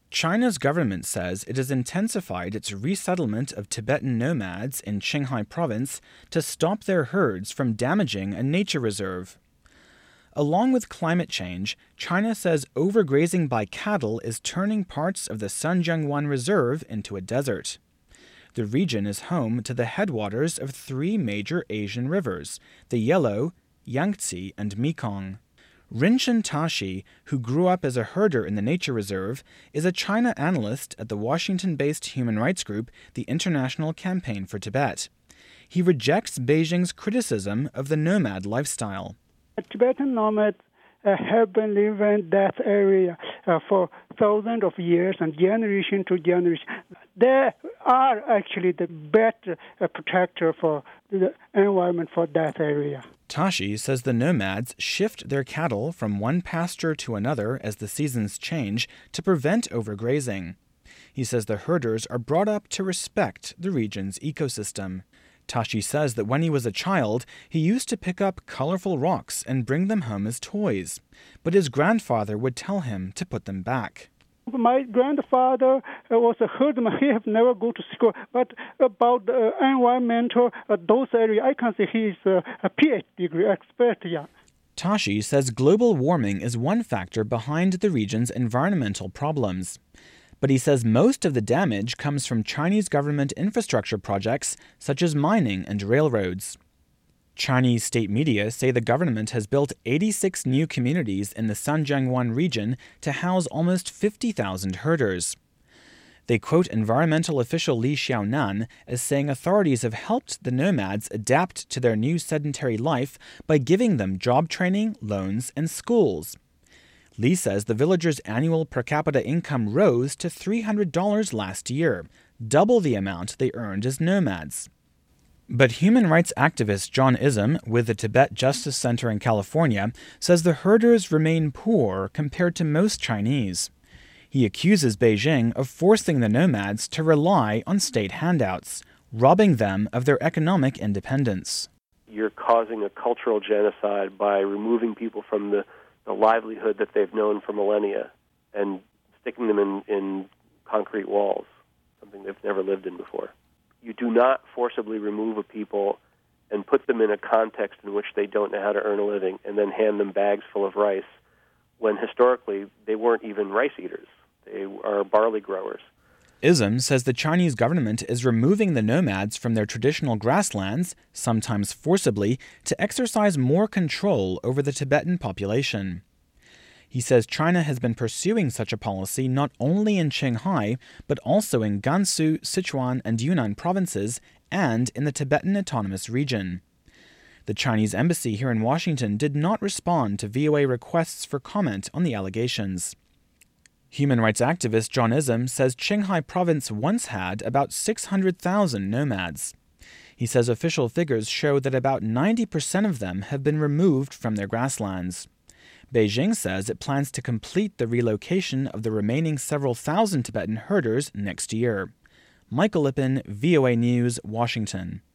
China's government says it has intensified its resettlement of Tibetan nomads in Qinghai province to stop their herds from damaging a nature reserve. Along with climate change, China says overgrazing by cattle is turning parts of the Sanjiangwan Reserve into a desert. The region is home to the headwaters of three major Asian rivers, the Yellow, Yangtze, and Mekong. Rinchen Tashi, who grew up as a herder in the nature reserve, is a China analyst at the Washington-based human rights group, the International Campaign for Tibet. He rejects Beijing's criticism of the nomad lifestyle. Tibetan nomads have been living in that area for thousands of years and generation to generation. They are actually the better protector for the environment for that area. Tashi says the nomads shift their cattle from one pasture to another as the seasons change to prevent overgrazing. He says the herders are brought up to respect the region's ecosystem. Tashi says that when he was a child, he used to pick up colorful rocks and bring them home as toys, but his grandfather would tell him to put them back. My grandfather was a herdsman. He have never go to school, but about the environmental, those areas, I can say he is a PhD degree expert, yeah. Tashi says global warming is one factor behind the region's environmental problems. But he says most of the damage comes from Chinese government infrastructure projects such as mining and railroads. Chinese state media say the government has built 86 new communities in the Sanjiangwan region to house almost 50,000 herders. They quote environmental official Li Xiaonan as saying authorities have helped the nomads adapt to their new sedentary life by giving them job training, loans, and schools. Li says the villagers' annual per capita income rose to $300 last year, double the amount they earned as nomads. But human rights activist John Ism with the Tibet Justice Center in California says the herders remain poor compared to most Chinese. He accuses Beijing of forcing the nomads to rely on state handouts, robbing them of their economic independence. You're causing a cultural genocide by removing people from the livelihood that they've known for millennia and sticking them in concrete walls, something they've never lived in before. You do not forcibly remove a people and put them in a context in which they don't know how to earn a living and then hand them bags full of rice when historically they weren't even rice eaters. They are barley growers. Ism says the Chinese government is removing the nomads from their traditional grasslands, sometimes forcibly, to exercise more control over the Tibetan population. He says China has been pursuing such a policy not only in Qinghai, but also in Gansu, Sichuan, and Yunnan provinces, and in the Tibetan Autonomous Region. The Chinese embassy here in Washington did not respond to VOA requests for comment on the allegations. Human rights activist John Ism says Qinghai province once had about 600,000 nomads. He says official figures show that about 90% of them have been removed from their grasslands. Beijing says it plans to complete the relocation of the remaining several thousand Tibetan herders next year. Michael Lippin, VOA News, Washington.